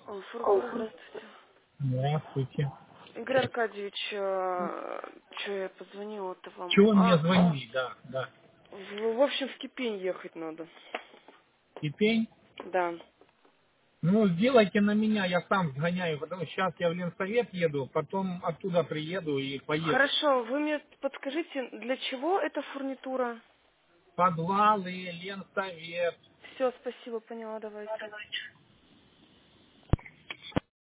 Фургура, здравствуйте. Здравствуйте. Игорь Аркадьевич, что я позвонила-то вам? Чего мне звонили? Да, да. В общем, в Кипень ехать надо. Степень? Да. Ну, сделайте на меня, я сам сгоняю, потому что сейчас я в Ленсовет еду, потом оттуда приеду и поеду. Хорошо, вы мне подскажите, для чего эта фурнитура? Подвалы, Ленсовет. Все, спасибо, поняла, давайте.